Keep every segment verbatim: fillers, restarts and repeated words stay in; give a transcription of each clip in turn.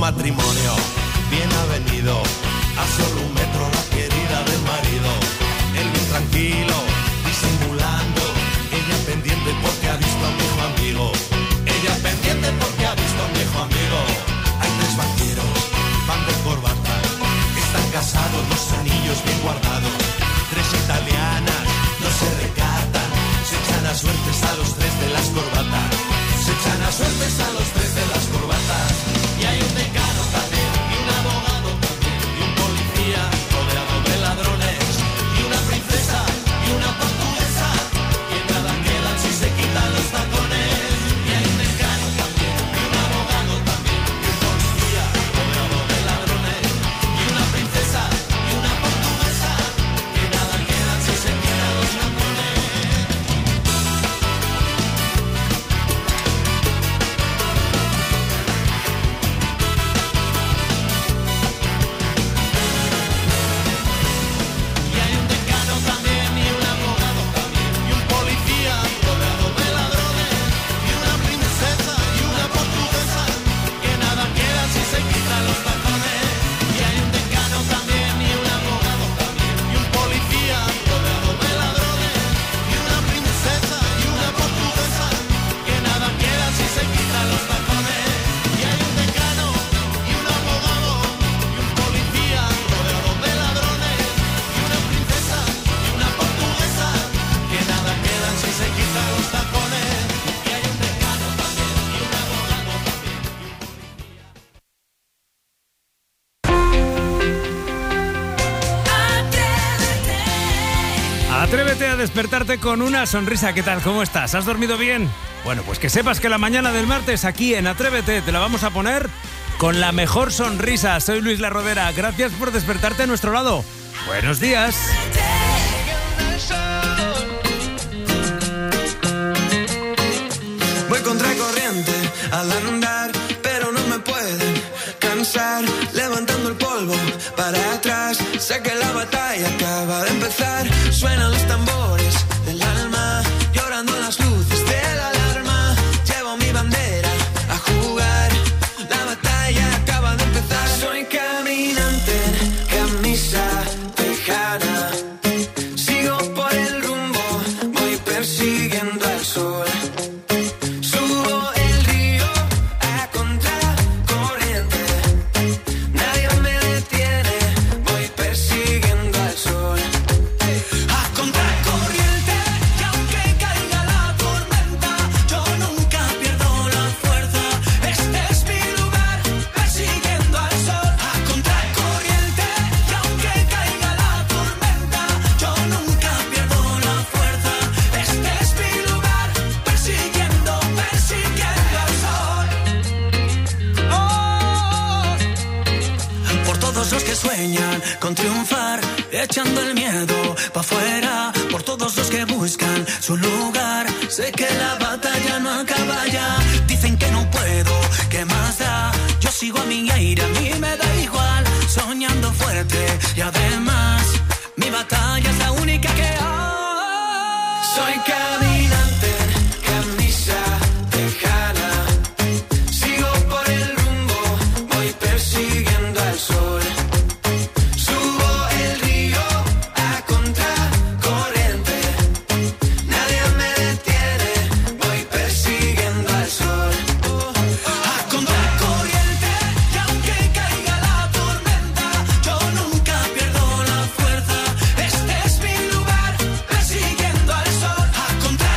matrimonio bien avenido, a solo un metro la querida del marido. Él bien tranquilo, disimulando, ella pendiente porque ha visto a un viejo amigo. Ella pendiente porque ha visto a un viejo amigo. Hay tres vaqueros, van de corbata, están casados, los anillos bien guardados. Tres italianas, no se recatan, se echan a suertes a los tres de las corbatas. Se echan a suertes a los tres de las corbatas. Y hay un decano también, y un abogado también, y un policía rodeado de ladrones, y una princesa, y una portuguesa, que nada quedan si se quitan los tacones. Y hay un decano también, y un abogado también, y un policía rodeado de ladrones, y una princesa, y una portuguesa, que nada quedan si se quitan los tacones. Atrévete a despertarte con una sonrisa. ¿Qué tal? ¿Cómo estás? ¿Has dormido bien? Bueno, pues que sepas que la mañana del martes aquí en Atrévete te la vamos a poner con la mejor sonrisa. Soy Luis La Rodera. Gracias por despertarte a nuestro lado. Buenos días. Voy contracorriente al andar, pero no me pueden cansar. Levantando el polvo para atrás, sé que la batalla acaba de empezar. Suenan los tambores del alma, llorando en las luces de la alarma. Llevo mi bandera a jugar, la batalla acaba de empezar. Soy caminante, camisa tejana, sigo por el rumbo, voy persiguiendo al sol. Subo el río a contracorriente, nadie me detiene, voy persiguiendo al sol. A contracorriente, y aunque caiga la tormenta, yo nunca pierdo la fuerza. Este es mi lugar, persiguiendo al sol. A contracorriente, y aunque caiga la tormenta, yo nunca pierdo la fuerza. Este es mi lugar, persiguiendo, persiguiendo al sol. Oh, por todos los que sueñan con triunfar, echando el miedo pa' afuera, por todos los que buscan su lugar. Sé que la batalla no acaba ya. Dicen que no puedo, ¿qué más da? Yo sigo a mi aire, a mí me da igual. Soñando fuerte y además mi batalla es la única que hay. Soy caminante, camisa tejana, sigo por el rumbo, voy persiguiendo al sol. Subo el río a contracorriente, nadie me detiene, voy persiguiendo al sol. A contracorriente, y aunque caiga la tormenta, yo nunca pierdo la fuerza. Este es mi lugar, persiguiendo al sol. A contracorriente.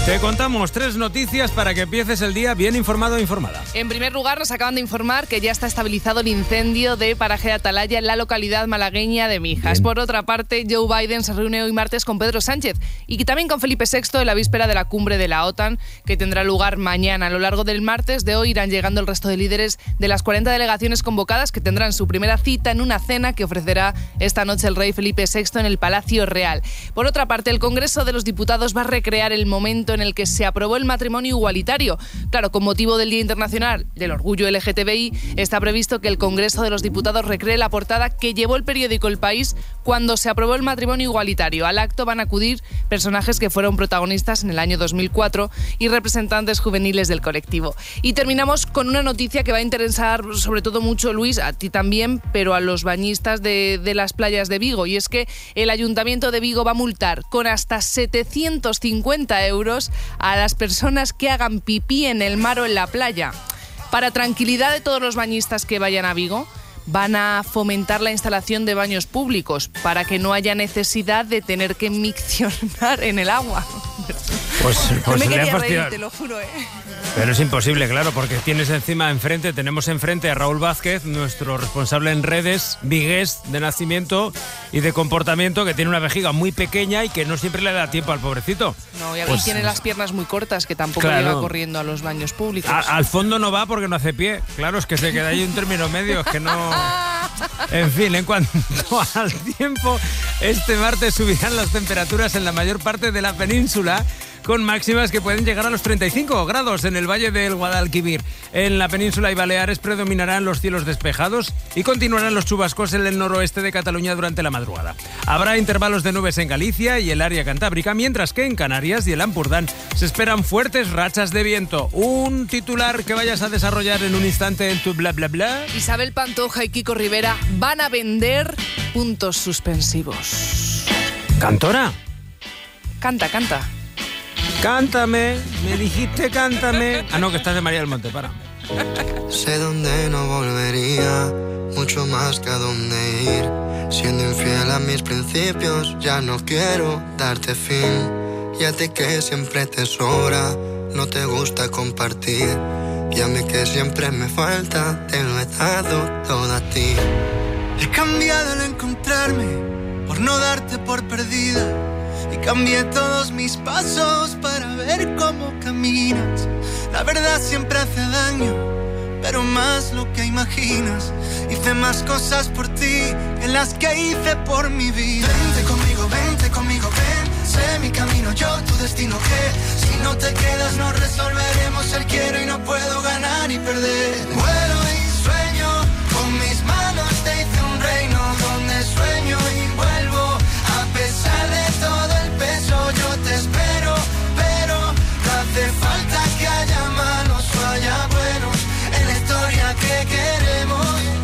Te contamos tres noticias para que empieces el día bien informado e informada. En primer lugar, nos acaban de informar que ya está estabilizado el incendio de Paraje de Atalaya en la localidad malagueña de Mijas. Bien. Por otra parte, Joe Biden se reúne hoy martes con Pedro Sánchez y que también con Felipe sexto en la víspera de la cumbre de la OTAN, que tendrá lugar mañana. A lo largo del martes de hoy irán llegando el resto de líderes de las cuarenta delegaciones convocadas, que tendrán su primera cita en una cena que ofrecerá esta noche el rey Felipe sexto en el Palacio Real. Por otra parte, el Congreso de los Diputados va a recrear el momento en el que se aprobó el matrimonio igualitario. Claro, con motivo del Día Internacional del Orgullo L G T B I, está previsto que el Congreso de los Diputados recree la portada que llevó el periódico El País cuando se aprobó el matrimonio igualitario. Al acto van a acudir personajes que fueron protagonistas en el año dos mil cuatro y representantes juveniles del colectivo. Y terminamos con una noticia que va a interesar sobre todo mucho, Luis, a ti también, pero a los bañistas de, de las playas de Vigo. Y es que el Ayuntamiento de Vigo va a multar con hasta setecientos cincuenta euros a las personas que hagan pipí en el mar o en la playa. Para tranquilidad de todos los bañistas que vayan a Vigo, van a fomentar la instalación de baños públicos para que no haya necesidad de tener que miccionar en el agua. Pues, pues no me quería reír, reír, te lo juro, ¿eh? Pero es imposible, claro, porque tienes encima, enfrente, tenemos enfrente a Raúl Vázquez, nuestro responsable en redes, vigués de nacimiento y de comportamiento, que tiene una vejiga muy pequeña y que no siempre le da tiempo al pobrecito. No, y pues, tiene las piernas muy cortas, que tampoco claro, llega corriendo a los baños públicos. A, al fondo no va porque no hace pie. Claro, es que se queda ahí un término medio, es que no... En fin, en cuanto al tiempo, este martes subirán las temperaturas en la mayor parte de la península, con máximas que pueden llegar a los treinta y cinco grados en el Valle del Guadalquivir. En la península y Baleares predominarán los cielos despejados y continuarán los chubascos en el noroeste de Cataluña durante la madrugada. Habrá intervalos de nubes en Galicia y el área cantábrica, mientras que en Canarias y el Ampurdán se esperan fuertes rachas de viento. Un titular que vayas a desarrollar en un instante en tu bla bla bla. Isabel Pantoja y Kiko Rivera van a vender puntos suspensivos. ¿Cantora? Canta, canta. Cántame, me dijiste cántame. Ah, no, que estás de María del Monte, para. Sé dónde no volvería, mucho más que a dónde ir. Siendo infiel a mis principios, ya no quiero darte fin. Y a ti que siempre te sobra, no te gusta compartir. Y a mí que siempre me falta, te lo he dado todo a ti. He cambiado al encontrarme, por no darte por perdida. Y cambié todos mis pasos para ver cómo caminas. La verdad siempre hace daño, pero más lo que imaginas. Hice más cosas por ti que las que hice por mi vida. Vente conmigo, vente conmigo, ven. Sé mi camino, yo tu destino, que si no te quedas no resolveremos el quiero y no puedo ganar y perder. Vuelo y sueño, con mis manos te hice un reino donde sueño y vuelvo. A pesar de todo el peso yo te espero, pero no hace falta que haya malos o haya buenos en la historia que queremos.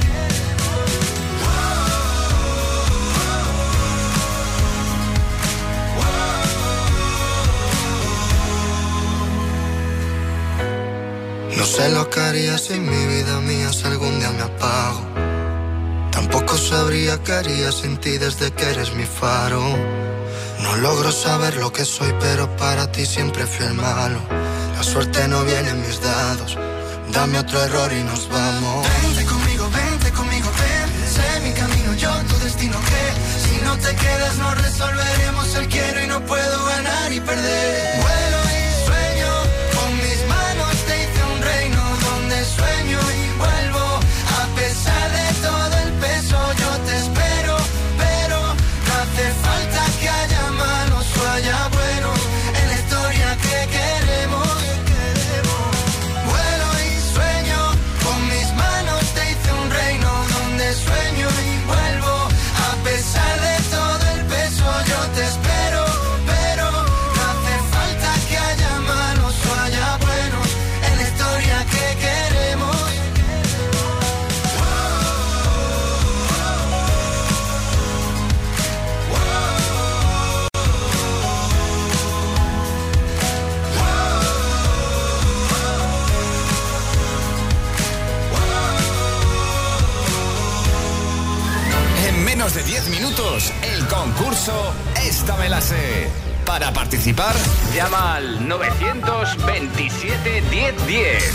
No sé lo que haría si mi vida mía si algún día me apago. Tampoco sabría qué haría sin ti desde que eres mi faro. No logro saber lo que soy, pero para ti siempre fui el malo. La suerte no viene en mis dados. Dame otro error y nos vamos. Vente conmigo, vente conmigo, ven. Sé mi camino, yo tu destino, que si no te quedas no resolveremos el quiero y no puedo ganar y perder. Vuelo y sueño, con mis manos te hice un reino donde sueño y vuelvo. A pesar de todo el peso yo te espero, pero no hace falta que haya malos o haya buenos en la historia que queremos. Vuelo y sueño, con mis manos te hice un reino donde sueño y vuelvo. A pesar de todo el peso yo te espero, pero no hace falta que haya malos o haya buenos en la historia que queremos. En menos de diez minutos, el concurso Esta me la sé. Para participar, llama al nueve veintisiete diez diez.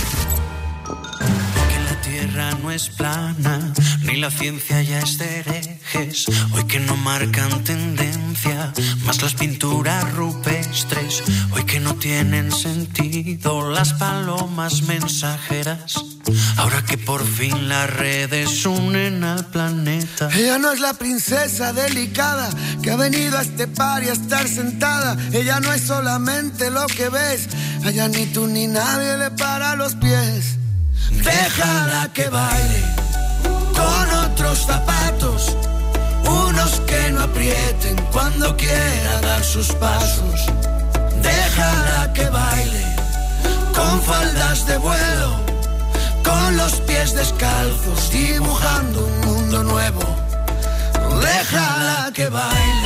La tierra no es plana, ni la ciencia ya es de herejes. Hoy que no marcan tendencia, más las pinturas rupestres. Hoy que no tienen sentido las palomas mensajeras. Ahora que por fin las redes unen al planeta. Ella no es la princesa delicada que ha venido a este par y a estar sentada. Ella no es solamente lo que ves. Allá ni tú ni nadie le para los pies. Déjala que baile con otros zapatos, unos que no aprieten cuando quiera dar sus pasos. Déjala que baile con faldas de vuelo, con los pies descalzos, dibujando un mundo nuevo. Déjala que baile.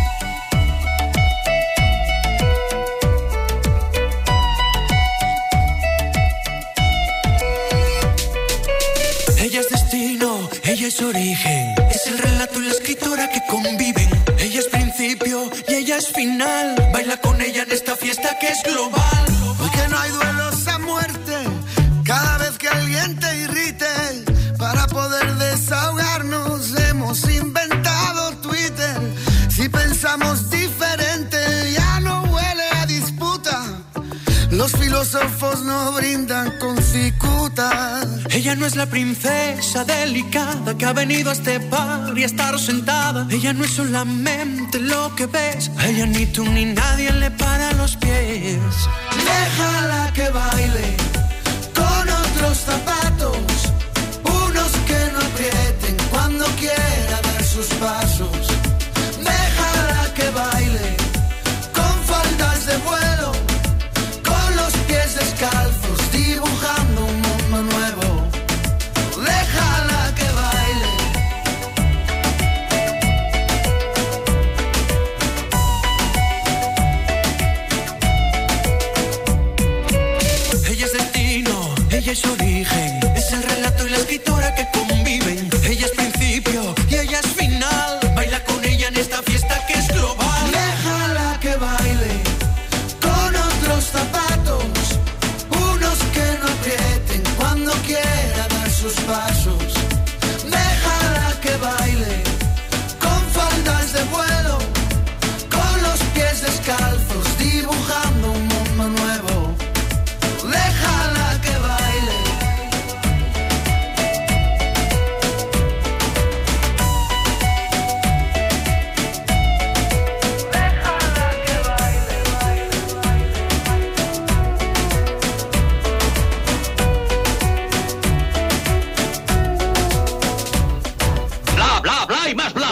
Ella es destino, ella es origen, es el relato y la escritora que conviven. Ella es principio y ella es final. Baila con ella en esta fiesta que es global. Hoy que no hay duelos a muerte, cada vez que alguien te irrite, para poder desahogarnos hemos inventado Twitter. Si pensamos diferente ya no huele a disputa. Los filósofos no brindan con cicuta. Ella no es la princesa delicada que ha venido a este par y a estar sentada. Ella no es solamente lo que ves. A ella ni tú ni nadie le para los pies. Déjala que baile con otros zapatos, unos que no aprieten cuando quiera dar sus pasos. Déjala que baile con faldas de vuelo, con los pies descalzos, dibujando un mundo nuevo. Déjala que baile. Ella es destino, ella es origen, es el relato y la escritora que conviven. Ella es principio y ella es final. Baila con ella en esta fiesta que es global. Déjala que baile con otros zapatos, unos que no aprieten cuando quiera dar sus pasos. Déjala que baile con faldas de vuelo, con los pies descalzos, dibujando un mundo nuevo. Déjala que baile. Déjala que baile, Bla, bla, bla y más bla.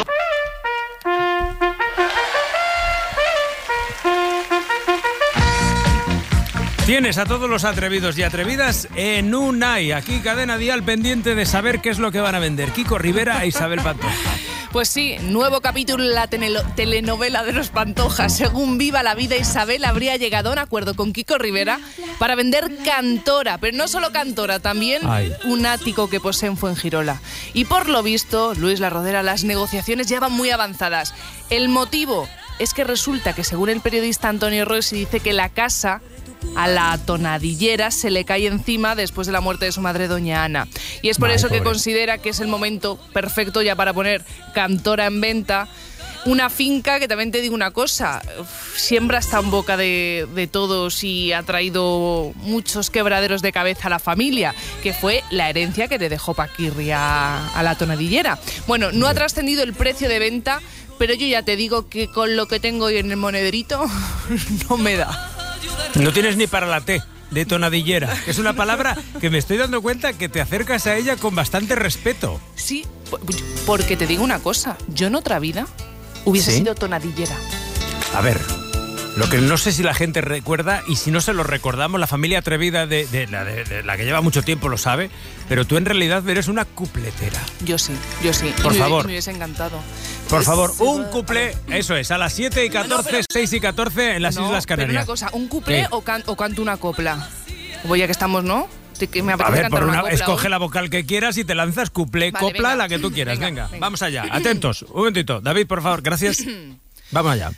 Tienes a todos los atrevidos y atrevidas en Unai. Aquí Cadena Dial pendiente de saber qué es lo que van a vender. Kiko Rivera e Isabel Pantoja. Pues sí, nuevo capítulo en la tenelo- telenovela de los Pantojas. Según Viva la Vida, Isabel habría llegado a un acuerdo con Kiko Rivera para vender Cantora, pero no solo Cantora, también Ay. un ático que posee en Fuengirola. Y por lo visto, Luis La Rodera, las negociaciones ya van muy avanzadas. El motivo es que resulta que, según el periodista Antonio Rossi, dice que la casa a la tonadillera se le cae encima después de la muerte de su madre, doña Ana. Y es por Ay, eso que pobre. considera que es el momento perfecto ya para poner Cantora en venta. Una finca que también te digo una cosa, uf, siempre está en boca de, de todos y ha traído muchos quebraderos de cabeza a la familia, que fue la herencia que le dejó Paquirri a, a la tonadillera. Bueno, no ha trascendido el precio de venta, pero yo ya te digo que con lo que tengo hoy en el monederito no me da. No tienes ni para la T de tonadillera. Es una palabra que me estoy dando cuenta que te acercas a ella con bastante respeto. Sí, po- porque te digo una cosa, yo en otra vida hubiese ¿Sí? sido tonadillera. A ver, lo que no sé si la gente recuerda, y si no se lo recordamos, la familia atrevida de, de, la, de, de la que lleva mucho tiempo lo sabe, pero tú en realidad eres una cupletera. Yo sí, yo sí. Por Y me- favor. Me hubiese encantado. Por favor, Sí, un va- cuplé, eso es, a las siete y catorce, seis y catorce en las No, Islas pero Canarias. una cosa, ¿un cuplé ¿Qué? o, can- o canto una copla? Pues ya que estamos, ¿no? Sí, que me A apetece ver, cantar por una una, copla escoge hoy. la vocal que quieras y te lanzas cuplé, Vale, copla, venga. la que tú quieras. Venga, Venga, venga. vamos allá. Atentos, un momentito. David, por favor, gracias. Vamos allá.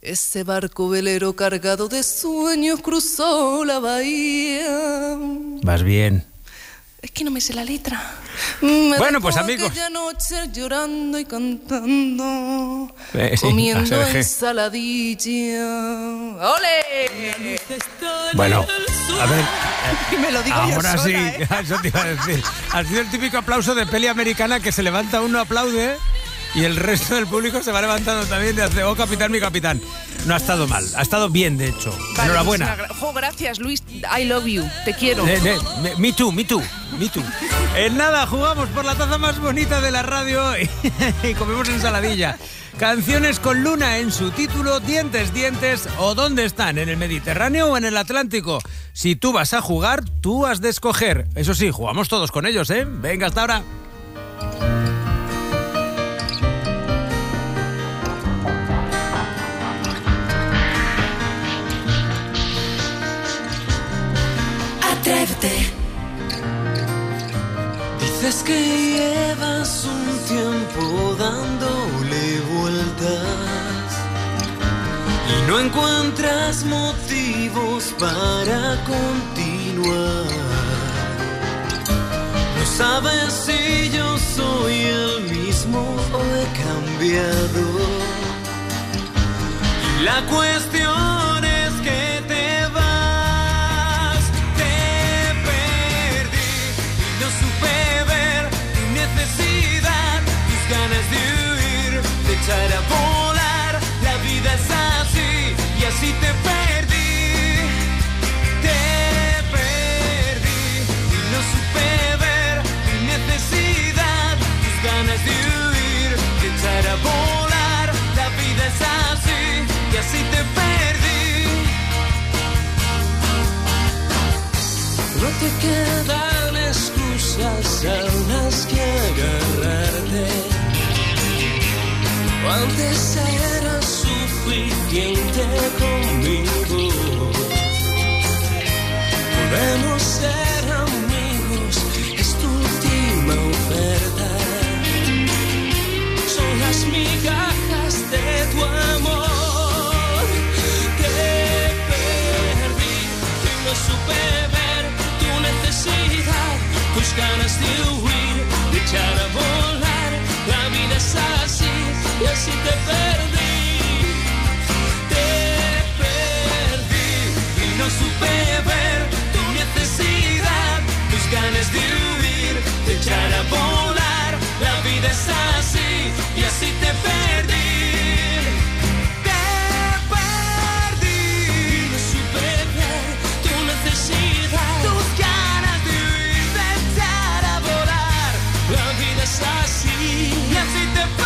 Ese barco velero cargado de sueños cruzó la bahía. Vas bien. Es que no me sé la letra. Me bueno, pues dejó amigos. aquella noche llorando y cantando, eh, sí, comiendo ensaladilla. ¡Ole! Bueno, a ver. Y me lo digo ahora yo sola, sí, ¿eh? eso te iba a decir. Ha sido el típico aplauso de peli americana que se levanta uno, aplaude y el resto del público se va levantando también de hace, oh, capitán, mi capitán. No ha estado mal, ha estado bien, de hecho. Vale, enhorabuena. Pues, jo, gracias, Luis. I love you. Te quiero. Eh, eh, me, me too, me too, me too. En nada, jugamos por la taza más bonita de la radio y, y comemos ensaladilla. Canciones con luna en su título, dientes, dientes o dónde están, en el Mediterráneo o en el Atlántico. Si tú vas a jugar, tú has de escoger. Eso sí, jugamos todos con ellos, ¿eh? Venga, hasta ahora. Atrévete. Dices que llevas un tiempo dándole vueltas y no encuentras motivos para continuar. No sabes si yo soy el mismo o he cambiado. Y la cuestión es que te vas. Ganas de huir, de echar a volar. La vida es así y así te perdí. Te perdí y no supe ver mi necesidad. Tus ganas de huir, de echar a volar. La vida es así y así te perdí. No te quedan excusas a las que agarrarte. Antes era suficiente conmigo. Podemos ser amigos, es tu última oferta. Son las migajas de tu amor. Te perdí y no supe ver tu necesidad, tus ganas de huir, de echar a volar. La vida es así y así te perdí, te perdí y no supe ver tu necesidad, tus ganas de huir, de echar a volar. La vida es así y así te perdí, te perdí y no supe ver tu necesidad, tus ganas de huir, de echar a volar. La vida es así y así te perdí.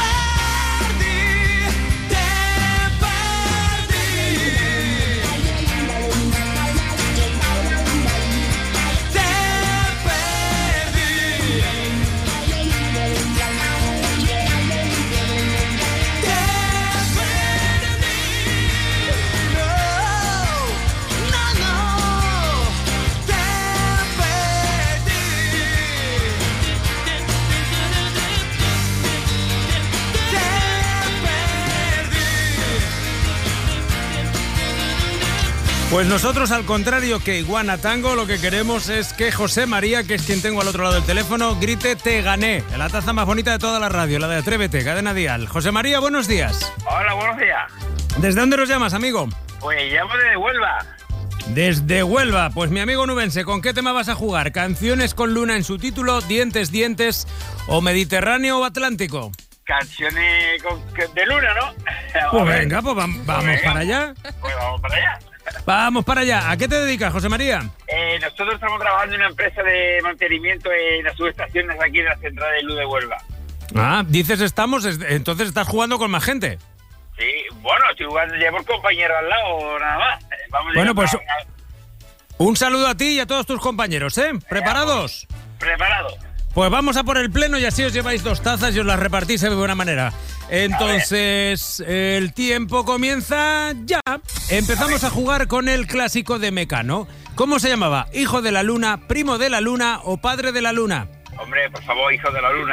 Pues nosotros, al contrario que Iguana Tango, lo que queremos es que José María, que es quien tengo al otro lado del teléfono, grite "te gané", la taza más bonita de toda la radio, la de Atrévete, Cadena Dial. José María, buenos días. Hola, buenos días. ¿Desde dónde nos llamas, amigo? Pues llamo desde Huelva. Desde Huelva. Pues mi amigo nubense, ¿con qué tema vas a jugar? ¿Canciones con luna en su título, dientes, dientes o Mediterráneo o Atlántico? Canciones con, de luna, ¿no? Pues venga, pues vamos, vamos venga. para allá. Pues vamos para allá. Vamos para allá. ¿A qué te dedicas, José María? Eh, nosotros estamos trabajando en una empresa de mantenimiento en las subestaciones aquí en la central de luz de Huelva. Ah, dices estamos, entonces estás jugando con más gente. Sí, bueno, estoy jugando ya por compañero al lado, nada más. Vamos bueno, pues a... un saludo a ti y a todos tus compañeros, ¿eh? ¿Preparados? Preparado. Pues vamos a por el pleno y así os lleváis dos tazas y os las repartís de buena manera. Entonces, el tiempo comienza ya. Empezamos a, a jugar con el clásico de Mecano. ¿Cómo se llamaba? ¿Hijo de la luna, primo de la luna o padre de la luna? Hombre, por favor, hijo de la luna.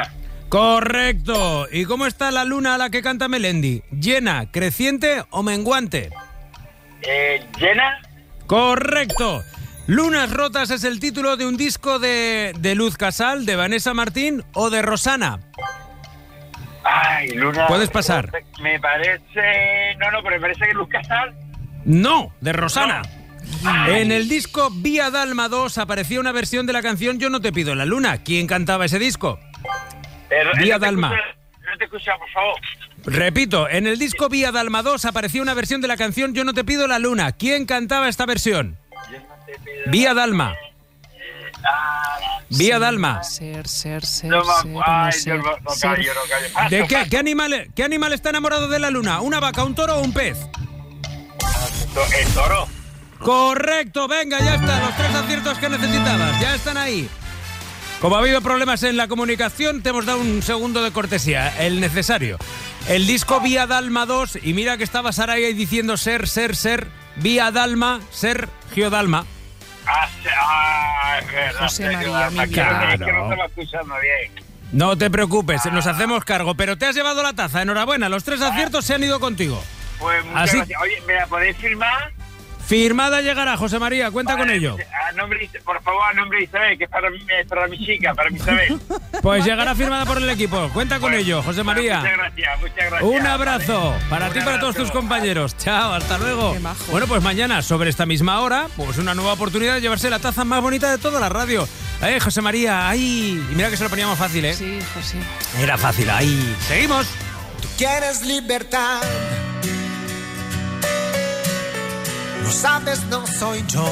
Correcto. ¿Y cómo está la luna a la que canta Melendi? ¿Llena, creciente o menguante? Eh, ¿Llena? Correcto. Lunas rotas es el título de un disco de, de Luz Casal, de Vanessa Martín o de Rosana. Ay, Luna... Puedes pasar. Me parece... No, no, pero me parece que Luz Casal... No, de Rosana. No. En el disco Vía Dalma dos aparecía una versión de la canción Yo no te pido la luna. ¿Quién cantaba ese disco? Eh, Vía no te Dalma. escucha, no te escucha, por favor. Repito, en el disco Vía Dalma dos aparecía una versión de la canción Yo no te pido la luna. ¿Quién cantaba esta versión? Yo no te pido Vía Dalma. Ah, Vía Dalma. Ser, ser, ser, no, ser, ma- o ay, no yo ser, no, no ser. callo, no callo. Paso, ¿De qué, paso. qué, animal, qué animal está enamorado de la luna? ¿Una vaca, un toro o un pez? El toro. Correcto, venga, ya está, los tres aciertos que necesitabas, ya están ahí. Como ha habido problemas en la comunicación, te hemos dado un segundo de cortesía, el necesario. El disco Vía Dalma dos, y mira que estaba Saray ahí diciendo ser, ser, ser, Vía Dalma, Sergio Dalma. Ah, sí, ah, es verdad, José Sergio María, Dalma, mi que no- vida. Es que no estaba escuchando bien. No te preocupes, nos hacemos cargo, pero te has llevado la taza, enhorabuena, los tres aciertos se han ido contigo. Pues muchas Así- gracias. Oye, ¿me la podéis firmar? Firmada llegará, José María, cuenta con Vale, ello. A nombre, de- por favor, a nombre de Isabel, que es para, mí, es para mi chica, para mi Isabel. Pues llegará firmada por el equipo, cuenta con Pues- ello, José pues María. Muchas gracias, muchas gracias. Un abrazo Vale. para Un ti y para todos abrazo. tus compañeros. Chao, hasta luego. Qué majo. Bueno, pues mañana, sobre esta misma hora, pues una nueva oportunidad de llevarse la taza más bonita de toda la radio. Eh, José María, ahí. Y mira que se lo poníamos fácil, ¿eh? Sí, José. Era fácil, ahí. Seguimos. Tú quieres libertad. Lo sabes, no soy yo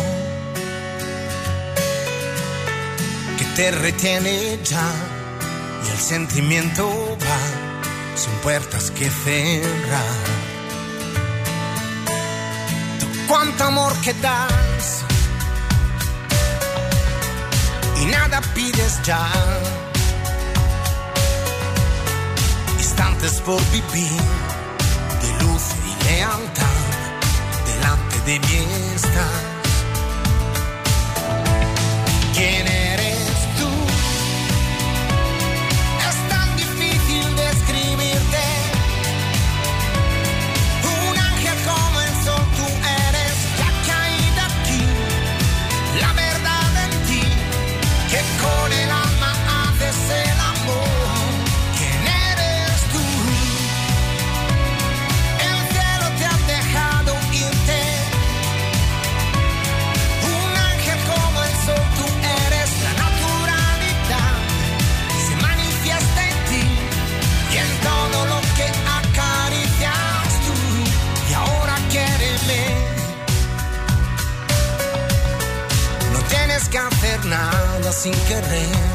que te retiene ya. Y el sentimiento va sin puertas que cerrar. Tú cuánto amor que das y nada pides ya. Instantes por vivir de luz y lealtad delante de mí estás. ¿Quién eres tú? Es tan difícil describirte. Un ángel como el sol tú eres. Ya caída aquí la verdad en ti, que con el alma haces el amor. ¿Quién eres tú? El cielo te ha dejado irte. Un ángel como el sol tú eres. La naturalidad se manifiesta en ti y en todo lo que acaricias tú. Y ahora quiéreme. No tienes que hacer nada sin querer.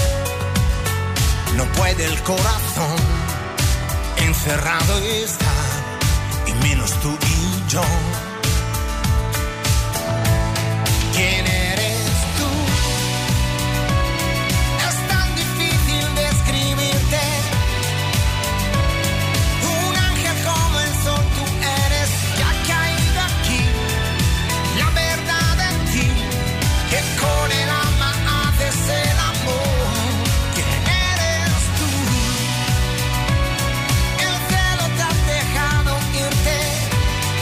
No puede el corazón encerrado estar, y menos tú y yo. ¿Quién eres tú? Es tan difícil describirte. Un ángel como el sol tú eres. Ya ha caído aquí la verdad en ti, que con el alma haces el amor. ¿Quién eres tú? El cielo te ha dejado irte.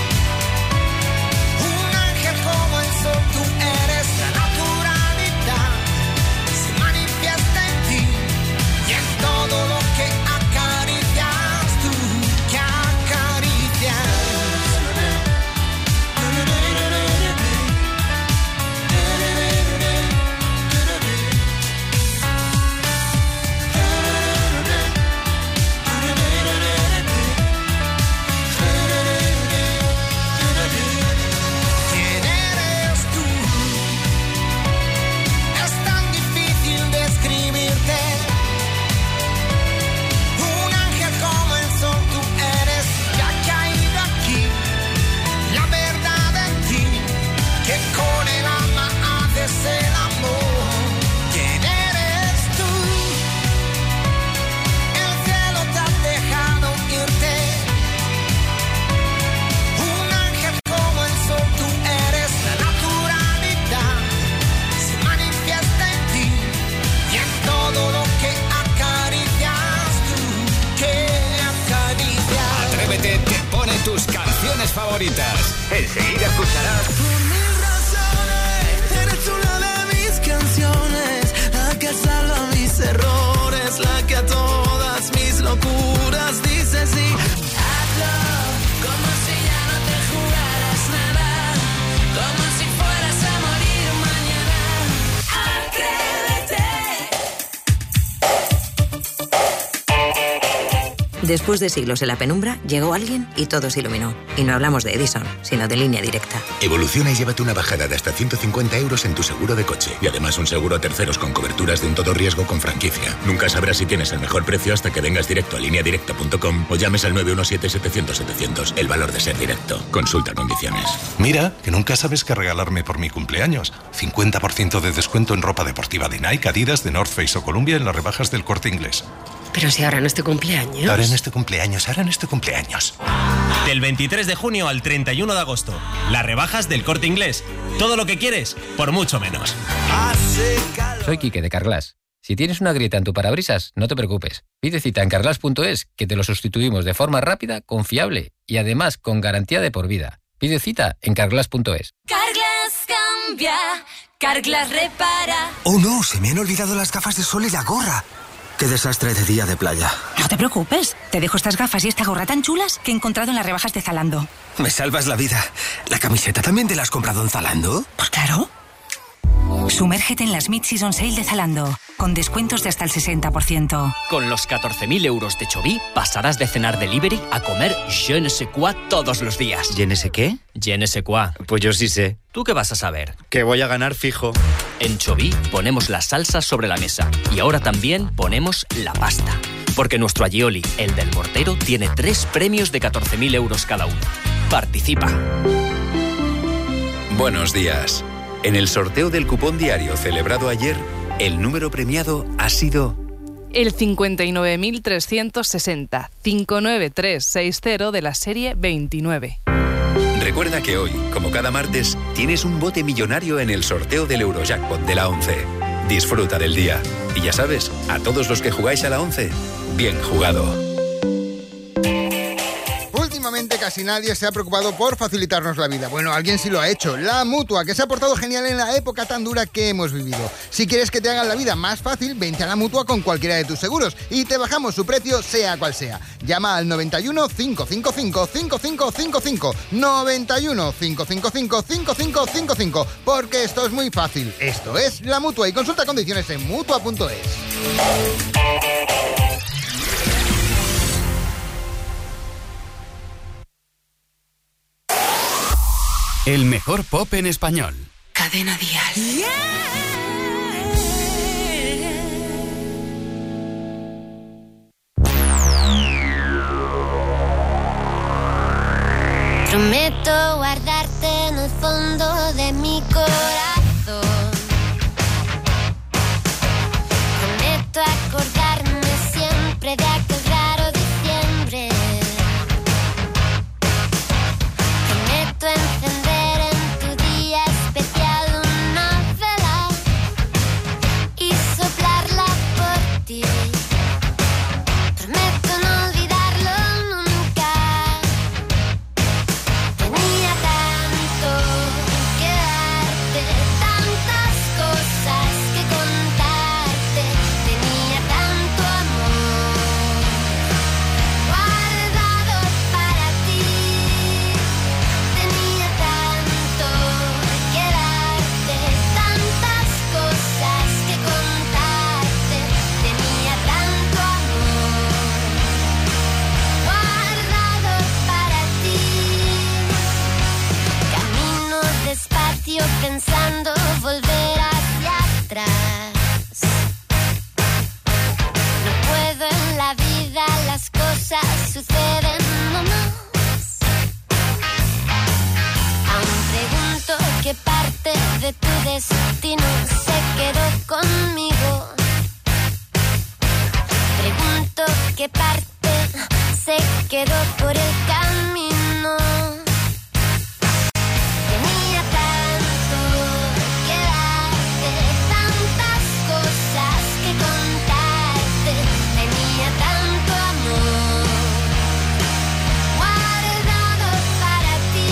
favoritas. Enseguida escucharás... Por mil razones, eres una de mis canciones, la que salva mis errores, la que a todas mis locuras dice sí. Hazlo como si ya no te jugaras nada, como si fueras a morir mañana. Atrévete. Después de siglos en la penumbra, llegó alguien y todo se iluminó. Y no hablamos de Edison, sino de Línea Directa. Evoluciona y llévate una bajada de hasta ciento cincuenta euros en tu seguro de coche. Y además un seguro a terceros con coberturas de un todo riesgo con franquicia. Nunca sabrás si tienes el mejor precio hasta que vengas directo a línea directa punto com o llames al nueve uno siete, setecientos, setecientos. El valor de ser directo. Consulta condiciones. Mira, que nunca sabes qué regalarme por mi cumpleaños. cincuenta por ciento de descuento en ropa deportiva de Nike, Adidas, de North Face o Columbia en las rebajas del Corte Inglés. Pero si ahora no es tu cumpleaños. Ahora en este cumpleaños, ahora en este cumpleaños. Del veintitrés de junio al treinta y uno de agosto. Las rebajas del Corte Inglés. Todo lo que quieres, por mucho menos. Soy Quique de Carglass. Si tienes una grieta en tu parabrisas, no te preocupes. Pide cita en carglass punto es, que te lo sustituimos de forma rápida, confiable y además con garantía de por vida. Pide cita en carglass punto es. Carglass cambia, Carglass repara. Oh no, se me han olvidado las gafas de sol y la gorra. Qué desastre de día de playa. No te preocupes, te dejo estas gafas y esta gorra tan chulas que he encontrado en las rebajas de Zalando. Me salvas la vida. ¿La camiseta también te la has comprado en Zalando? Pues claro. Sumérgete en las Mid-Season Sale de Zalando, con descuentos de hasta el sesenta por ciento. Con los catorce mil euros de Chovy pasarás de cenar delivery a comer je ne sais quoi todos los días. ¿Je ne sais qué? Je ne sais quoi. Pues yo sí sé. ¿Tú qué vas a saber? Que voy a ganar fijo. En Chovy ponemos las salsas sobre la mesa y ahora también ponemos la pasta. Porque nuestro aioli, el del mortero, tiene tres premios de catorce mil euros cada uno. Participa. Buenos días. En el sorteo del cupón diario celebrado ayer, el número premiado ha sido... El cincuenta y nueve mil trescientos sesenta, cinco nueve tres seis cero de la serie veintinueve. Recuerda que hoy, como cada martes, tienes un bote millonario en el sorteo del Eurojackpot de la once. Disfruta del día. Y ya sabes, a todos los que jugáis a la once, bien jugado. Últimamente casi nadie se ha preocupado por facilitarnos la vida. Bueno, alguien sí lo ha hecho. La Mutua, que se ha portado genial en la época tan dura que hemos vivido. Si quieres que te hagan la vida más fácil, vente a la Mutua con cualquiera de tus seguros y te bajamos su precio, sea cual sea. Llama al noventa y uno, cinco cinco cinco, cinco cinco cinco cinco. noventa y uno, cinco cinco cinco, cinco cinco cinco cinco. Porque esto es muy fácil. Esto es la Mutua y consulta condiciones en mutua punto es. El mejor pop en español. Cadena Dial. Yeah. Prometo guardarte en el fondo de mi corazón. Prometo acordarme siempre de aquel raro diciembre. Prometo encender en tu día especial una vela y soplarla por ti. Prometo no olvidarlo nunca. Tenía tanto que darte, tantas cosas que contarte. Tenía tanto amor guardado para ti. Tenía tanto que darte, tantas cosas que contarte. Tenía tanto amor guardado para ti. Camino despacio pensando volver hacia atrás. No puedo en la vida, las cosas suceden nomás. Aún pregunto qué parte de tu destino se quedó conmigo. Pregunto qué parte se quedó por el camino. Tenía tanto que darte, tantas cosas que contarte. Tenía tanto amor guardado para ti.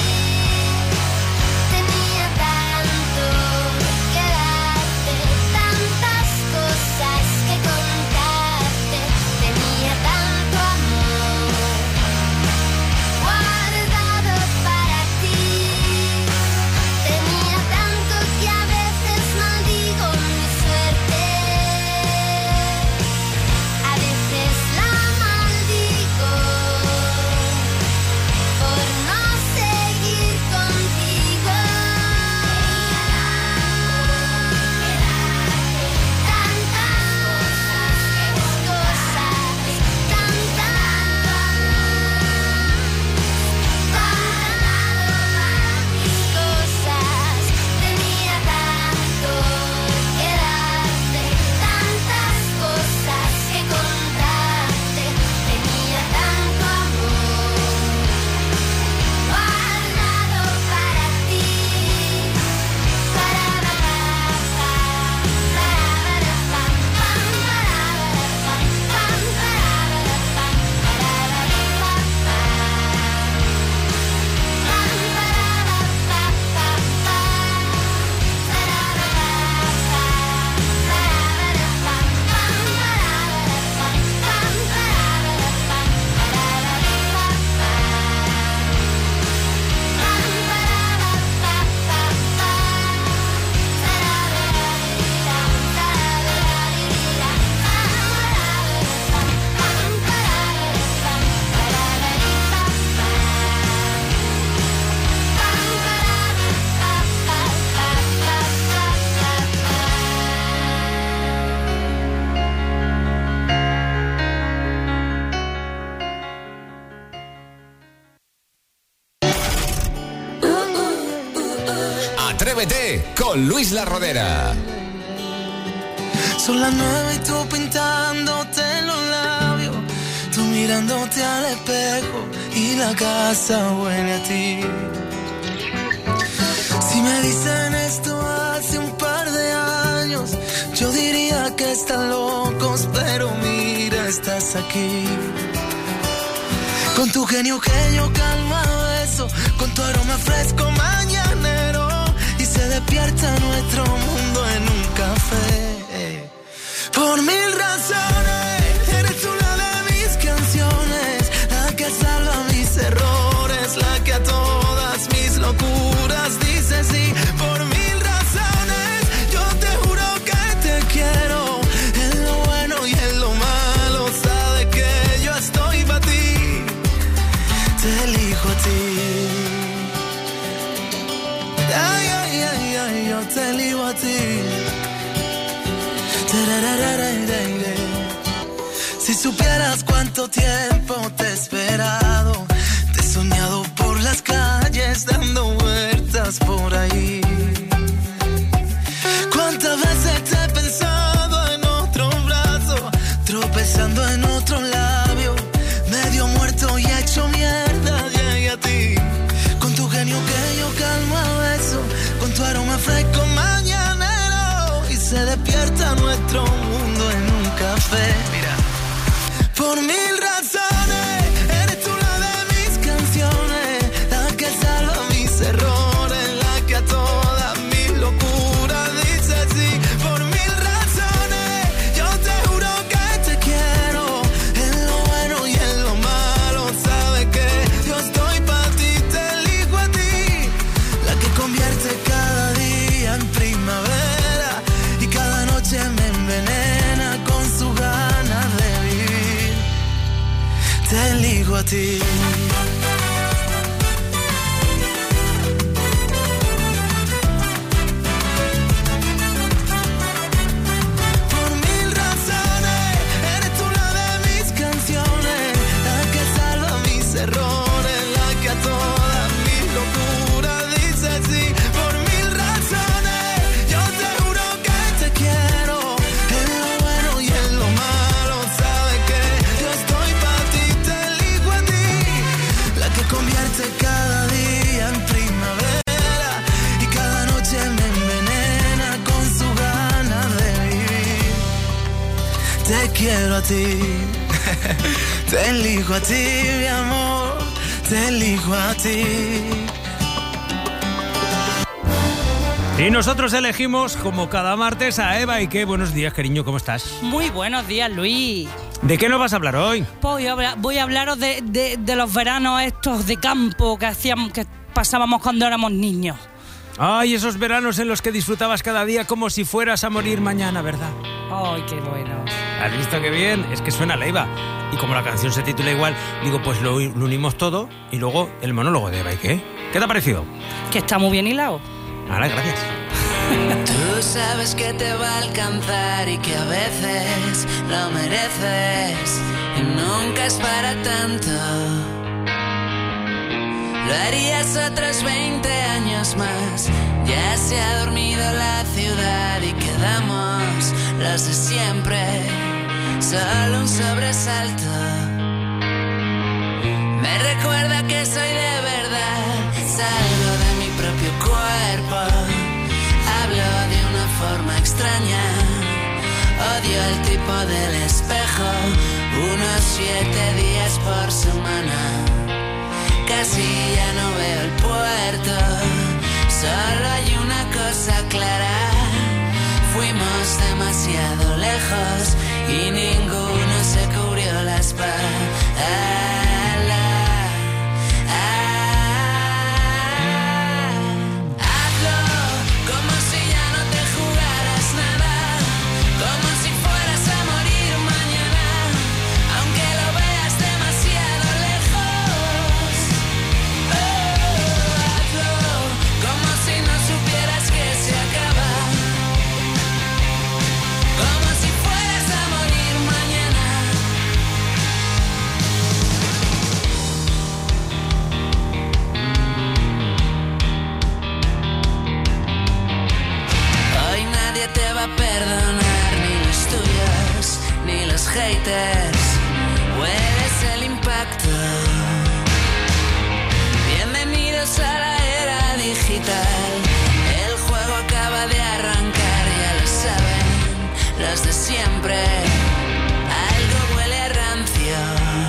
Atrévete con Luis La Rodera. Son las nueve y tú pintándote los labios, tú mirándote al espejo y la casa huele a ti. Si me dicen esto hace un par de años, yo diría que están locos, pero mira, estás aquí. Con tu genio que yo calmo a beso, con tu aroma fresco mañanero, y se despierta nuestro mundo en un café. Por mil razones, eres tú la de mis canciones, la que salva mis errores, la que a todas mis locuras dice sí. Por mil razones, yo te juro que te quiero, en lo bueno y en lo malo, sabes que yo estoy para ti, te elijo a ti. Ay, ay, ay, ay, yo te elijo a ti. Si supieras cuánto tiempo te he esperado, te he soñado por las calles dando vueltas por ahí. Cuántas veces te he pensado en otro brazo, tropezando en otro labio, medio muerto y hecho mierda, llegué a ti. Con tu genio que yo calmo a beso, con tu aroma fresco mañanero, y se despierta nuestro mundo en un café. Mira. Por mil razones, eres tú la de mis canciones, la que salva mis errores, la que a todas mis locuras dice sí. Por mil razones, yo te juro que te quiero, en lo bueno y en lo malo, sabes que yo estoy para ti, te elijo a ti, la que convierte cada día en primavera y cada noche me envenena con su ganas de vivir. Te elijo a ti. Por mil razones, eres tú la de mis canciones, la que salva mis errores, la que a todas mis locuras dice sí. Por mil razones, yo te juro que te quiero, en lo bueno y en lo malo, sabes que yo estoy para ti, te elijo a ti, la que convierte cada día en primavera y cada noche me envenena con su ganas de vivir. Te quiero a ti, te elijo a ti, mi amor, te elijo a ti. Y nosotros elegimos, como cada martes, a Eva Ike. Buenos días, cariño, ¿cómo estás? Muy buenos días, Luis. ¿De qué nos vas a hablar hoy? Pues voy a, hablar- voy a hablaros de, de- de los veranos estos de campo que hacíamos, que pasábamos cuando éramos niños. Ay, esos veranos en los que disfrutabas cada día como si fueras a morir mañana, ¿verdad? Ay, qué bueno. ¿Has visto qué bien? Es que suena Leiva. Y como la canción se titula igual, digo, pues lo, lo unimos todo y luego el monólogo de Eva Ike. ¿Qué te ha parecido? Que está muy bien hilado. Ahora, gracias. Tú sabes que te va a alcanzar y que a veces lo mereces y nunca es para tanto. Lo harías otros veinte años más. Ya se ha dormido la ciudad y quedamos los de siempre. Solo un sobresalto. Me recuerda que soy de verdad. Salgo de mi propio cuerpo. Hablo de una forma extraña. Odio el tipo del espejo. Unos siete días por semana. Casi ya no veo el puerto. Solo hay una cosa clara. Fuimos demasiado lejos y ninguno se cubrió la espalda. Como si fueras a morir mañana. haters, hueles el impacto. Bienvenidos a la era digital. El juego acaba de arrancar, ya lo saben los de siempre. Algo huele a rancio.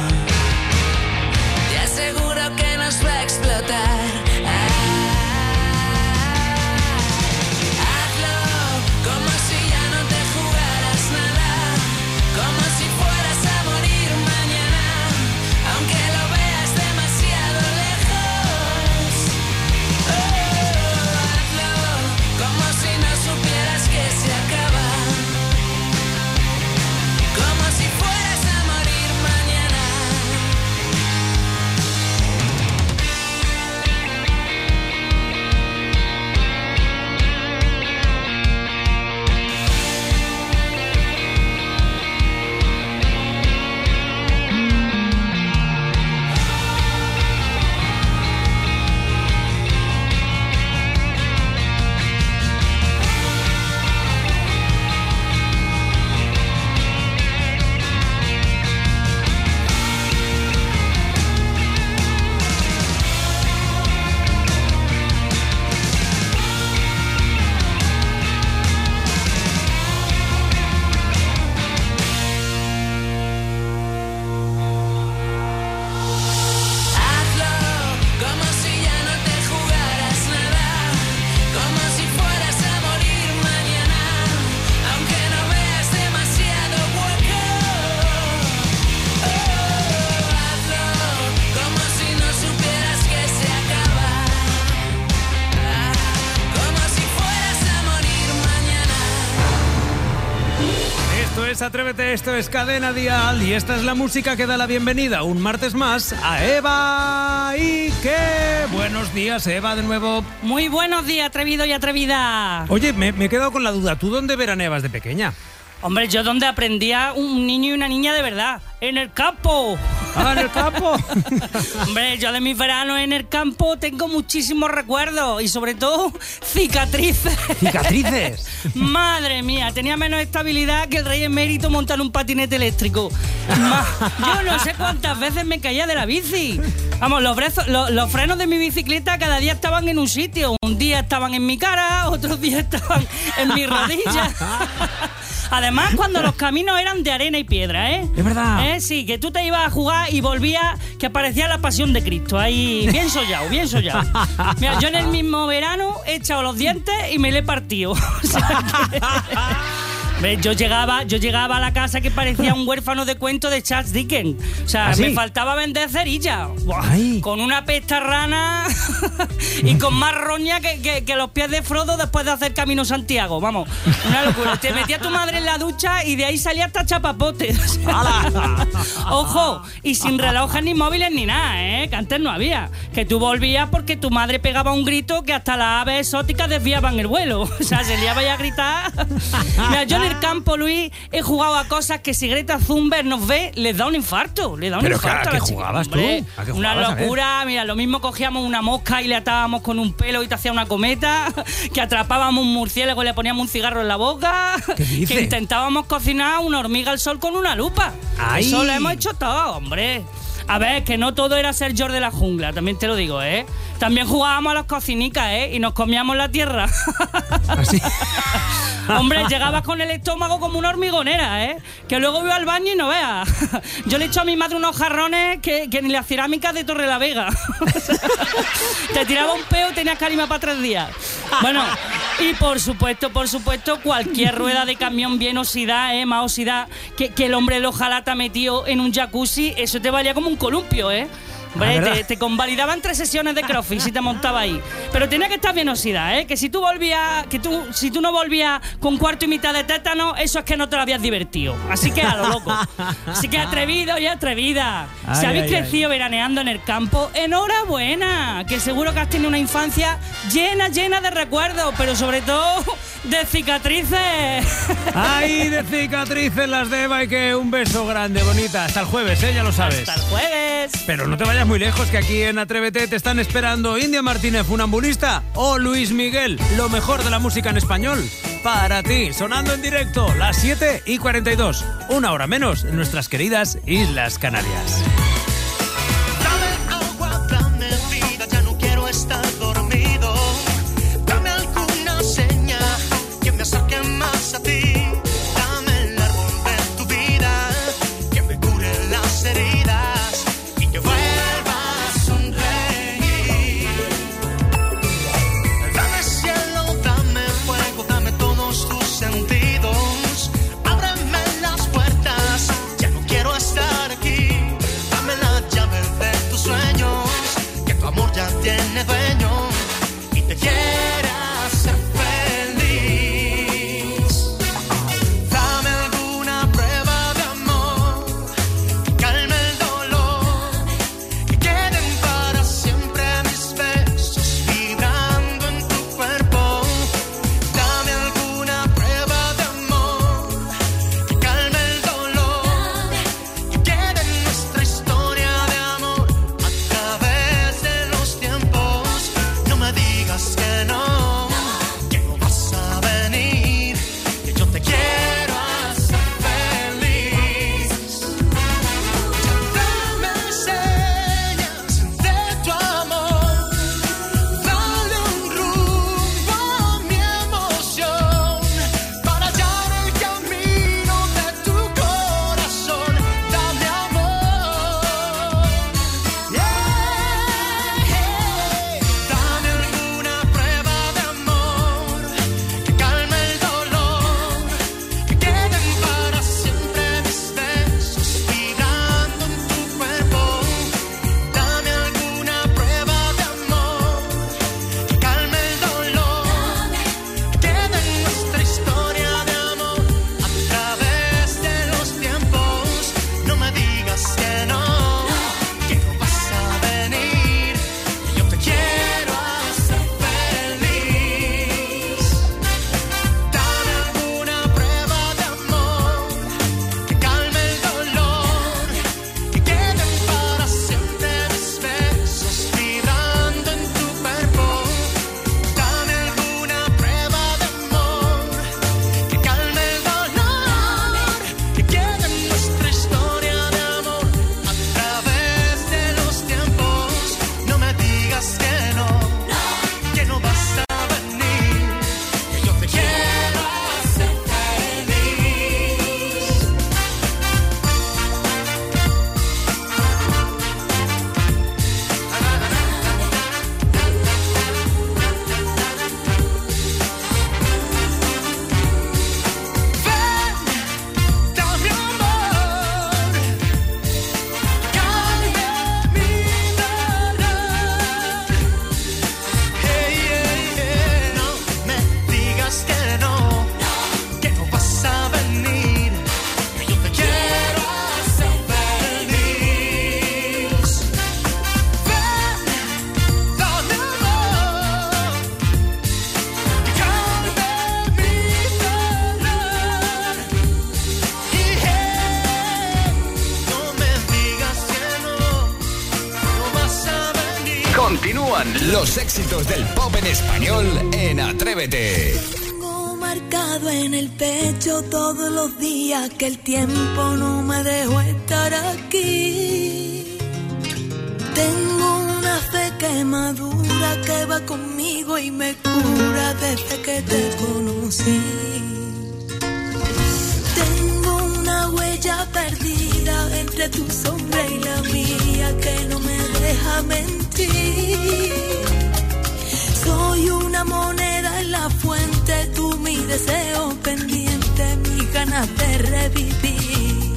Te aseguro que nos va a explotar. Atrévete, esto es Cadena Dial y esta es la música que da la bienvenida un martes más a Eva Ike. Buenos días, Eva, de nuevo. Muy buenos días, atrevido y atrevida. Oye, me, me he quedado con la duda. ¿Tú dónde veraneabas de pequeña? Hombre, yo donde aprendía un niño y una niña de verdad. En el campo. Ah, en el campo. Hombre, yo de mis veranos en el campo tengo muchísimos recuerdos y sobre todo cicatrices. ¿Cicatrices? Madre mía, tenía menos estabilidad que el rey emérito montar un patinete eléctrico. Ma, yo no sé cuántas veces me caía de la bici. Vamos, los, brezos, los, los frenos de mi bicicleta cada día estaban en un sitio. Un día estaban en mi cara, otros días estaban en mis rodillas. Además, cuando los caminos eran de arena y piedra, ¿eh? Es verdad. ¿Eh? Sí, que tú te ibas a jugar y volvías que aparecía la pasión de Cristo. Ahí, bien sollado, bien sollado. Mira, yo en el mismo verano he echado los dientes y me le he partido. O sea que... Yo llegaba, yo llegaba a la casa que parecía un huérfano de cuento de Charles Dickens. O sea, ¿Ah, sí? me faltaba vender cerillas. Con una pesta rana y con más roña que, que, que los pies de Frodo después de hacer Camino Santiago. Vamos, una locura. Te metía tu madre en la ducha y de ahí salía hasta chapapote. Ojo, y sin relojes ni móviles ni nada, ¿eh? Que antes no había. Que tú volvías porque tu madre pegaba un grito que hasta las aves exóticas desviaban el vuelo. O sea, se liaba ya a gritar. Mira, yo en el campo, Luis, he jugado a cosas que si Greta Thunberg nos ve, les da un infarto. Les da un ¿Pero infarto a qué a la chica. jugabas Hombre, tú? ¿A qué una jugabas? locura. Mira, lo mismo cogíamos una mosca y le atábamos con un pelo y te hacía una cometa. Que atrapábamos un murciélago y le poníamos un cigarro en la boca. ¿Qué dices? Que intentábamos cocinar una hormiga al sol con una lupa. ¡Ay! Eso lo hemos hecho todo, hombre. A ver, que no todo era ser George de la jungla, también te lo digo, ¿eh? También jugábamos a los cocinicas, ¿eh? Y nos comíamos la tierra. ¿Así? Hombre, llegabas con el estómago como una hormigonera, ¿eh? Que luego iba al baño y no veas. Yo le echo a mi madre unos jarrones que, que ni las cerámicas de Torre la Vega. Te tiraba un peo y tenías calima para tres días. Bueno, y por supuesto, por supuesto, cualquier rueda de camión bien oxidada, ¿eh? Más oxidada que, que el hombre de hojalata metido en un jacuzzi, eso te valía como un columpio, ¿eh? Hombre, te, te convalidaban tres sesiones de crossfit si te montaba ahí. Pero tenía que estar bien oxidada, ¿eh? Que si tú volvías, que tú, si tú no volvías con cuarto y mitad de tétano, eso es que no te lo habías divertido. Así que a lo loco. Así que atrevido y atrevida. Ay, si habéis ay, crecido ay. veraneando en el campo, enhorabuena. Que seguro que has tenido una infancia llena, llena de recuerdos, pero sobre todo de cicatrices. ¡Ay, de cicatrices las de Eva! Y que un beso grande, bonita. Hasta el jueves, ¿eh? Ya lo sabes. Hasta el jueves. Pero no te vayas muy lejos, que aquí en Atrévete te están esperando India Martínez, funambulista, o Luis Miguel, lo mejor de la música en español. para ti, sonando en directo, las siete y cuarenta y dos, una hora menos en nuestras queridas Islas Canarias. Dame agua, dame vida, ya no quiero estar dormido. Dame alguna señal que me acerque más a ti. Dame el árbol de tu vida, que me cure las heridas y que vuelva a sonreír. Dame cielo, dame fuego, dame todos tus sentidos. Ábreme las puertas, ya no quiero estar aquí. Dame la llave de tus sueños, que tu amor ya tiene dueño y te quiere hacer feliz. Dame alguna prueba de amor que calme el dolor, que queden para siempre mis besos vibrando en tu cuerpo. Dame alguna prueba de amor que calme el dolor, que quede nuestra historia de amor a través de los tiempos. No me digas que no, que no vas a venir, que yo te quiero hacer feliz. Dame señas de tu amor, dale un rumbo a mi emoción, para hallar el camino de tu corazón. Dame amor, dame alguna prueba de amor que calme el dolor, que queden para siempre mis besos vibrando en tu cuerpo. Dame alguna prueba de amor que calme el dolor, que quede nuestra historia de amor a través de los tiempos. No me digas que no, que no vas a venir, que yo te quiero hacer feliz. Dame alguna prueba de amor que calme el dolor, que queden para siempre mis besos vibrando en tu cuerpo. Dame alguna prueba de amor que calme el dolor, que quede nuestra historia de amor a través de los tiempos. No me digas que no, que no vas a venir, que yo te quiero hacer feliz. Ven, dame amor, calme mi dolor. Hey, hey, hey, no me digas que no, que no vas a venir, que yo te quiero hacer feliz. Ven, dame amor, calme mi dolor. Y hey, no me digas que no, no vas a venir. Continúan los éxitos del pop en español en Atrévete. Tengo marcado en el pecho todos los días que el tiempo no me dejó estar aquí. Tengo una fe que madura, que va conmigo y me cura desde que te conocí. Tengo una huella perdida entre tu sombra y la mía que no me deja mentir. Soy una moneda en la fuente, tú mi deseo pendiente, mis ganas de revivir.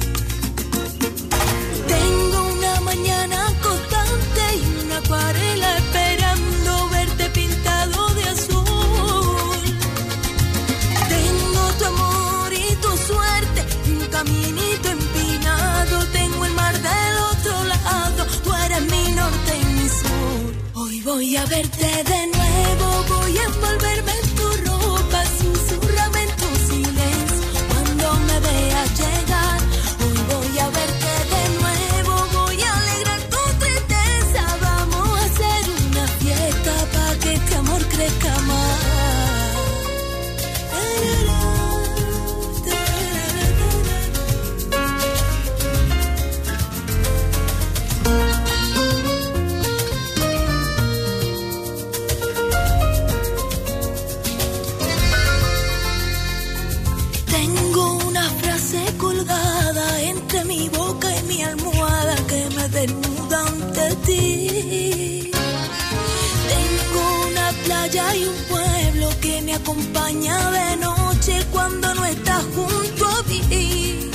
Tengo una mañana constante y una acuarela esperando verte pintado de azul. Tengo tu amor y tu suerte, un caminito empinado. Tengo el mar del otro lado, tú eres mi norte y mi sur. Hoy voy a verte de nuevo, voy a envolverme en tu ropa, susurrame en tu silencio. Cuando me veas llegar playa hay un pueblo que me acompaña de noche cuando no estás junto a mí.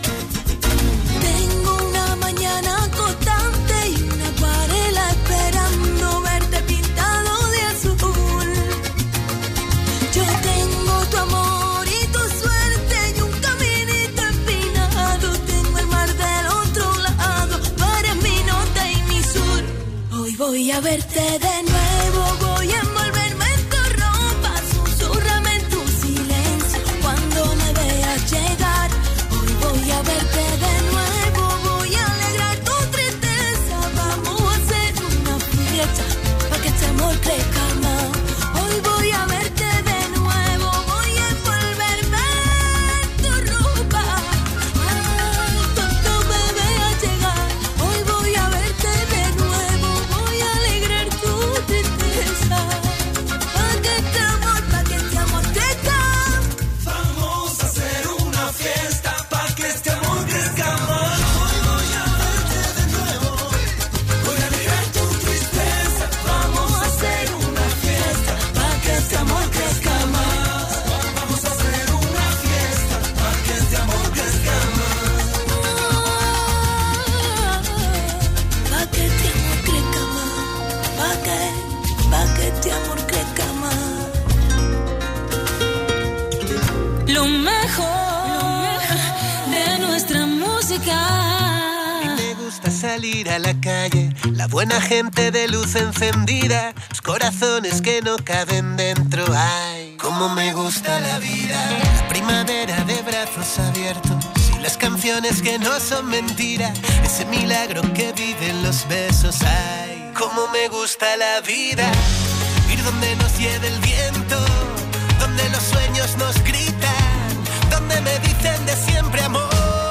Tengo una mañana constante y una acuarela esperando verte pintado de azul. Yo tengo tu amor y tu suerte y un caminito empinado. Tengo el mar del otro lado, para mi norte y mi sur. Hoy voy a verte de nuevo, voy a envolverme en tu ropa, susúrrame en tu silencio cuando me veas llegar. Hoy voy a verte de nuevo, voy a alegrar tu tristeza. Vamos a hacer una fiesta para que este amor crezca más. Hoy voy a verte de nuevo, voy a envolverme en tu ropa. Ay, cuando me veas llegar. Hoy voy a verte de nuevo, voy a alegrar tu tristeza. Pa' que este amor, pa' que este amor crezca. Vamos a hacer una fiesta pa' que este amor crezca más. Hoy voy a verte de nuevo, voy a alegrar tu tristeza. Vamos a hacer una fiesta pa' que este amor crezca más. Vamos a hacer una fiesta pa' que este amor crezca más. Pa' que este amor crezca más. Pa' que, pa' que este amor crezca más. Lo mejor de nuestra música. Me gusta salir a la calle, la buena gente de luz encendida, los corazones que no caben dentro. Ay, cómo me gusta la vida, la primavera de brazos abiertos y las canciones que no son mentira, ese milagro que viven los besos. Ay, cómo me gusta la vida, ir donde nos lleve el viento, donde los sueños nos gritan, donde me dicen de siempre amor.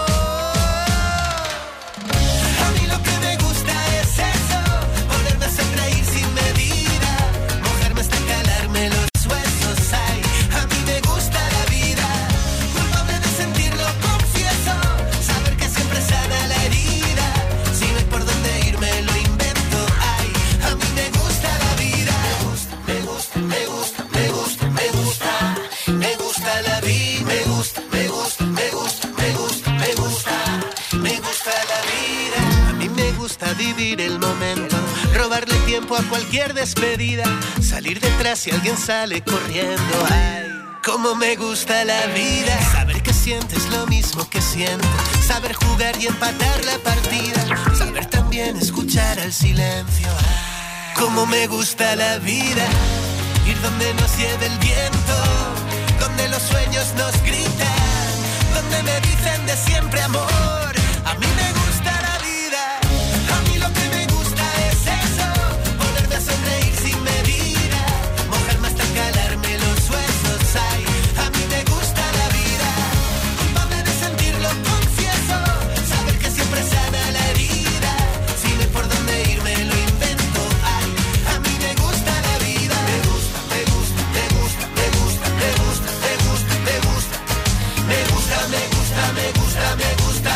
A mí lo que me gusta es eso, ponerme a sonreír sin medida, mojarme hasta calarme los huesos. Ay, a mí me gusta la vida, culpable de sentirlo, confieso, saber que siempre sana la herida, si no hay por dónde irme lo invento. Ay, a mí me gusta la vida, me gusta, me gusta, me gusta, me gusta, me gusta la vida, me gusta, me gusta, me gusta, me gusta, me gusta, me gusta la vida. A mí me gusta vivir el momento, robarle tiempo a cualquier despedida, salir detrás si alguien sale corriendo. Ay, cómo me gusta la vida, saber que sientes lo mismo que siento, saber jugar y empatar la partida, saber también escuchar al silencio. Ay, cómo me gusta la vida, ir donde nos lleve el viento, donde los sueños nos gritan, donde me dicen de siempre amor. A mí me gusta la vida, a mí lo que me gusta es eso, ponerme a sonreír sin medida, mojarme hasta calarme los huesos. Ay, a mí me gusta la vida, culpable de sentirlo, confieso, saber que siempre sana la herida, si no hay por dónde irme lo invento. Ay, a mí me gusta la vida, me gusta, me gusta, me gusta, me gusta, me gusta, me gusta, me gusta, me gusta, me gusta, me gusta, me gusta.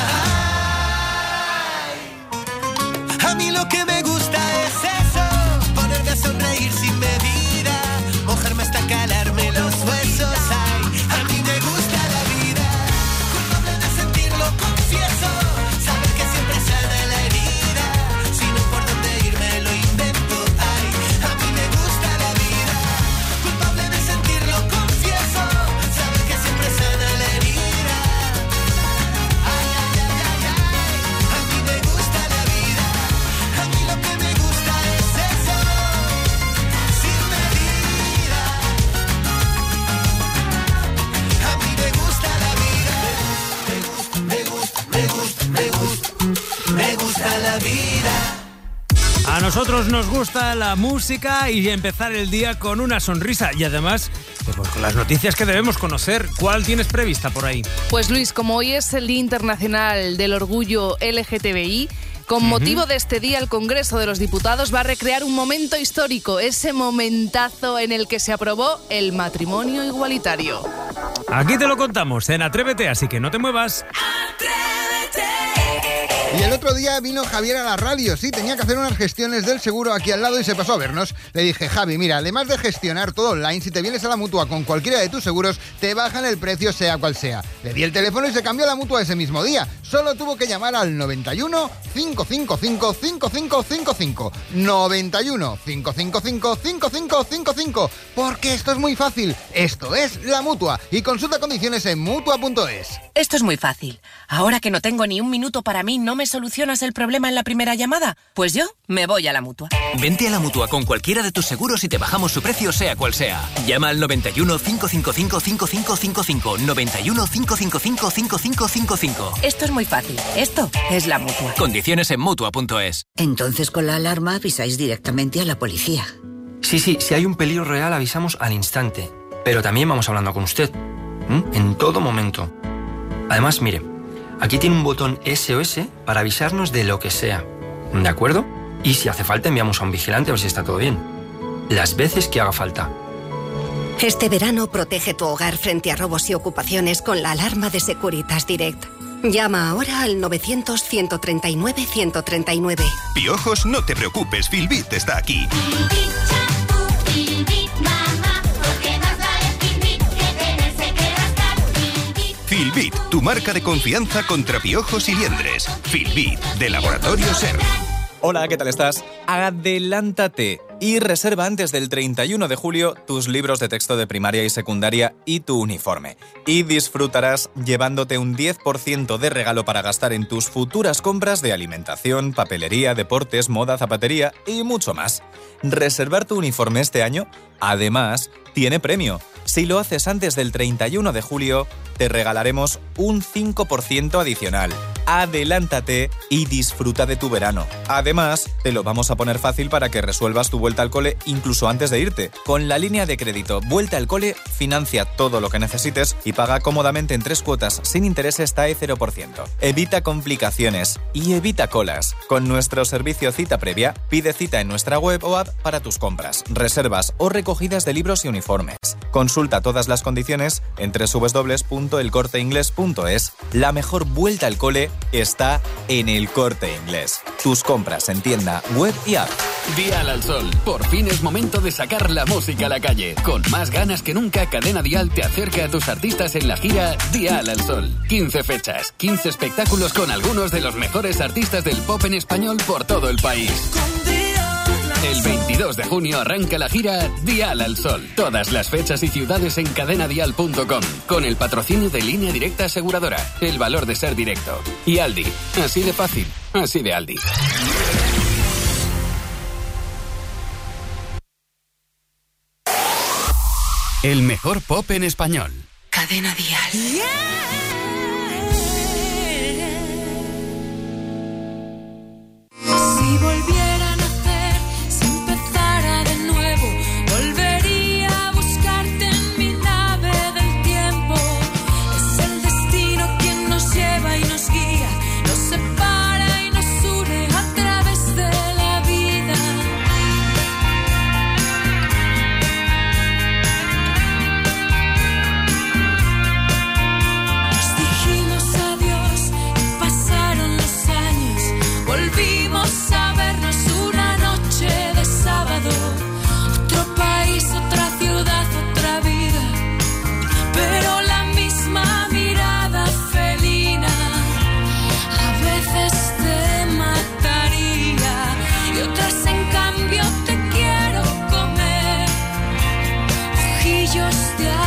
Ay, a mí lo que me gusta es eso, ponerme a sonreír sin medida, mojarme hasta calarme los huesos. Ay, a mí me gusta la vida, culpable de sentirlo, confieso, saber que siempre sana la herida, si no hay por dónde irme lo invento. Ay, a mí me gusta la vida, culpable de sentirlo, confieso, saber que siempre sana la herida. Ay, ay, ay, ay, ay, a mí me gusta la vida, a mí lo que me gusta es eso, sin medida. A mí me gusta la vida, me gusta, me gusta, me gusta, me gusta, me gusta la vida. A nosotros nos gusta la música y empezar el día con una sonrisa y además pues, con las noticias que debemos conocer. ¿Cuál tienes prevista por ahí? Pues Luis, como hoy es el Día Internacional del Orgullo L G T B I, con motivo de este día el Congreso de los Diputados va a recrear un momento histórico, ese momentazo en el que se aprobó el matrimonio igualitario. Aquí te lo contamos en Atrévete, así que no te muevas. Y el otro día vino Javier a la radio, sí, tenía que hacer unas gestiones del seguro aquí al lado y se pasó a vernos. Le dije, Javi, mira, además de gestionar todo online, si te vienes a la Mutua con cualquiera de tus seguros, te bajan el precio sea cual sea. Le di el teléfono y se cambió a la Mutua ese mismo día. Solo tuvo que llamar al noventa y uno, cinco cinco cinco, cinco cinco cinco cinco. noventa y uno, cinco cinco cinco, cinco cinco cinco cinco. Porque esto es muy fácil. Esto es la Mutua. Y consulta condiciones en mutua punto es. Esto es muy fácil. Ahora que no tengo ni un minuto para mí, ¿no me solucionas el problema en la primera llamada? Pues yo me voy a la Mutua. Vente a la Mutua con cualquiera de tus seguros y te bajamos su precio sea cual sea. Llama al noventa y uno, cinco cinco cinco, cinco cinco cinco cinco. noventa y uno, cinco cinco cinco, cinco cinco cinco cinco. Esto es muy fácil. Esto es la Mutua. Condiciones en mutua punto es. Entonces con la alarma avisáis directamente a la policía. Sí, sí, si hay un peligro real avisamos al instante. Pero también vamos hablando con usted. ¿Mm? En todo momento. Además, mire, aquí tiene un botón S O S para avisarnos de lo que sea. ¿De acuerdo? Y si hace falta enviamos a un vigilante a ver si está todo bien. Las veces que haga falta. Este verano protege tu hogar frente a robos y ocupaciones con la alarma de Securitas Direct. Llama ahora al novecientos, ciento treinta y nueve, ciento treinta y nueve. Piojos, no te preocupes, Filbit está aquí. Filbit, tu marca de confianza contra piojos y liendres. Filbit, de Laboratorio Ser. Hola, ¿qué tal estás? Adelántate y reserva antes del treinta y uno de julio tus libros de texto de primaria y secundaria y tu uniforme. Y disfrutarás llevándote un diez por ciento de regalo para gastar en tus futuras compras de alimentación, papelería, deportes, moda, zapatería y mucho más. Reservar tu uniforme este año, además, tiene premio. Si lo haces antes del treinta y uno de julio, te regalaremos un cinco por ciento adicional. Adelántate y disfruta de tu verano. Además, te lo vamos a poner fácil para que resuelvas tu vuelta al cole incluso antes de irte. Con la línea de crédito Vuelta al Cole, financia todo lo que necesites y paga cómodamente en tres cuotas sin intereses T A E cero por ciento. Evita complicaciones y evita colas. Con nuestro servicio cita previa, pide cita en nuestra web o app para tus compras, reservas o recogidas de libros y uniformes. Consulta todas las condiciones en doble u doble u doble u punto el corte inglés punto es. La mejor vuelta al cole está en El Corte Inglés. Tus compras en tienda, web y app. Dial al Sol. Por fin es momento de sacar la música a la calle. Con más ganas que nunca, Cadena Dial te acerca a tus artistas en la gira Dial al Sol. quince fechas, quince espectáculos con algunos de los mejores artistas del pop en español por todo el país. El veintidós de junio arranca la gira Dial al Sol. Todas las fechas y ciudades en cadena dial punto com. Con el patrocinio de Línea Directa Aseguradora. El valor de ser directo. Y Aldi. Así de fácil. Así de Aldi. El mejor pop en español. Cadena Dial. Si volviera a nacer, si empezara de nuevo, volvería a buscarte en mi nave del tiempo. Es el destino quien nos lleva y nos guía, nos separa y nos une a través de la vida. Nos dijimos adiós y pasaron los años, volvimos a vernos una noche de sábado. Otro país, otra ciudad, otra vida, pero la misma mirada felina. A veces te mataría y otras en cambio te quiero comer. Ojillos de